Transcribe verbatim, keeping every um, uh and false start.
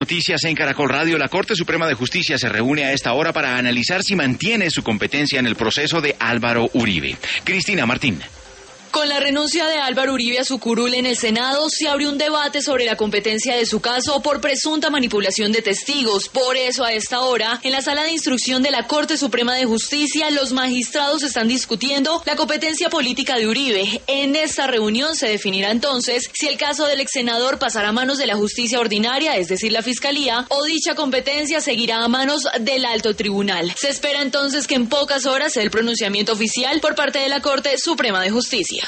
Noticias en Caracol Radio. La Corte Suprema de Justicia se reúne a esta hora para analizar si mantiene su competencia en el proceso de Álvaro Uribe. Cristina Martín. Con la renuncia de Álvaro Uribe a su curul en el Senado, se abrió un debate sobre la competencia de su caso por presunta manipulación de testigos. Por eso, a esta hora, en la sala de instrucción de la Corte Suprema de Justicia, los magistrados están discutiendo la competencia política de Uribe. En esta reunión se definirá entonces si el caso del ex senador pasará a manos de la justicia ordinaria, es decir, la Fiscalía, o dicha competencia seguirá a manos del Alto Tribunal. Se espera entonces que en pocas horas se dé el pronunciamiento oficial por parte de la Corte Suprema de Justicia.